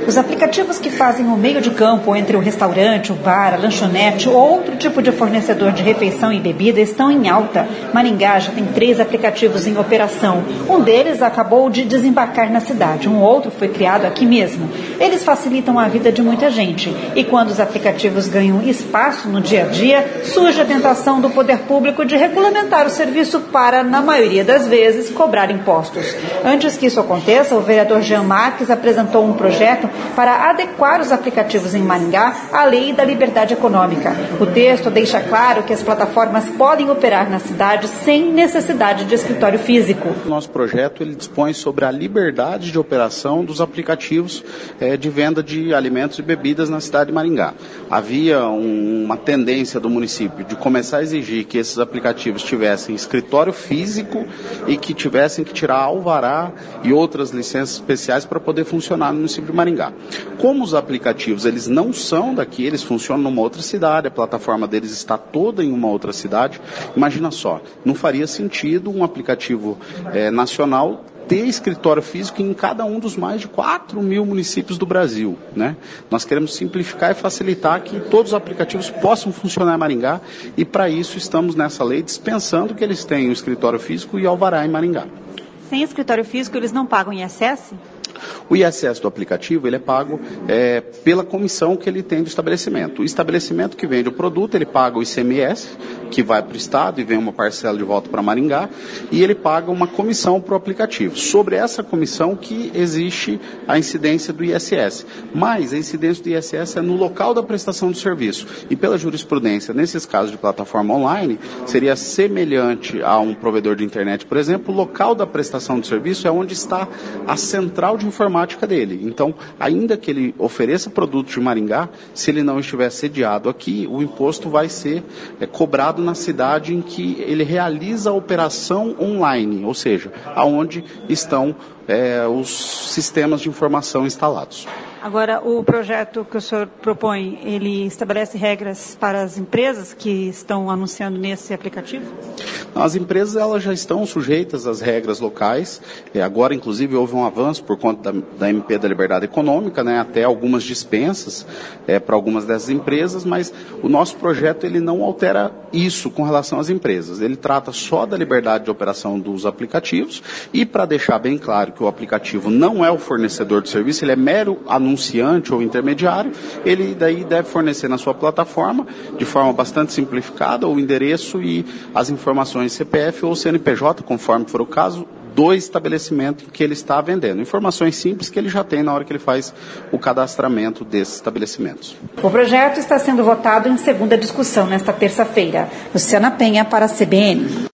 Os aplicativos que fazem o meio de campo entre o restaurante, o bar, a lanchonete ou outro tipo de fornecedor de refeição e bebida estão em alta. Maringá já tem 3 aplicativos em operação. Um deles acabou de desembarcar na cidade. Um outro foi criado aqui mesmo. Eles facilitam a vida de muita gente. E quando os aplicativos ganham espaço no dia a dia, surge a tentação do poder público de regulamentar o serviço para, na maioria das vezes, cobrar impostos. Antes que isso aconteça, o vereador Jean Marques apresentou um projeto para adequar os aplicativos em Maringá à lei da liberdade econômica. O texto deixa claro que as plataformas podem operar na cidade sem necessidade de escritório físico. Nosso projeto ele dispõe sobre a liberdade de operação dos aplicativos de venda de alimentos e bebidas na cidade de Maringá. Havia uma tendência do município de começar a exigir que esses aplicativos tivessem escritório físico e que tivessem que tirar alvará e outras licenças especiais para poder funcionar no município de Maringá. Como os aplicativos eles não são daqui, eles funcionam numa outra cidade, a plataforma deles está toda em uma outra cidade, imagina só, não faria sentido um aplicativo nacional ter escritório físico em cada um dos mais de 4.000 municípios do Brasil, né? Nós queremos simplificar e facilitar que todos os aplicativos possam funcionar em Maringá e para isso estamos nessa lei dispensando que eles tenham escritório físico e alvará em Maringá. Sem escritório físico eles não pagam ISS? O ISS do aplicativo ele é pago pela comissão que ele tem do estabelecimento. O estabelecimento que vende o produto, ele paga o ICMS, que vai para o Estado e vem uma parcela de volta para Maringá, e ele paga uma comissão para o aplicativo. Sobre essa comissão que existe a incidência do ISS. Mas a incidência do ISS é no local da prestação do serviço. E pela jurisprudência, nesses casos de plataforma online, seria semelhante a um provedor de internet, por exemplo, o local da prestação do serviço é onde está a central de informática dele. Então, ainda que ele ofereça produtos de Maringá, se ele não estiver sediado aqui, o imposto vai ser cobrado na cidade em que ele realiza a operação online, ou seja, aonde estão os sistemas de informação instalados. Agora, o projeto que o senhor propõe, ele estabelece regras para as empresas que estão anunciando nesse aplicativo? As empresas elas já estão sujeitas às regras locais. Agora, inclusive, houve um avanço por conta da MP da Liberdade Econômica, né, até algumas dispensas para algumas dessas empresas, mas o nosso projeto ele não altera isso com relação às empresas. Ele trata só da liberdade de operação dos aplicativos e, para deixar bem claro que o aplicativo não é o fornecedor de serviço, ele é mero anunciante ou intermediário, ele daí deve fornecer na sua plataforma, de forma bastante simplificada, o endereço e as informações CPF ou CNPJ, conforme for o caso, do estabelecimento que ele está vendendo. Informações simples que ele já tem na hora que ele faz o cadastramento desses estabelecimentos. O projeto está sendo votado em segunda discussão nesta terça-feira. Luciana Penha para a CBN.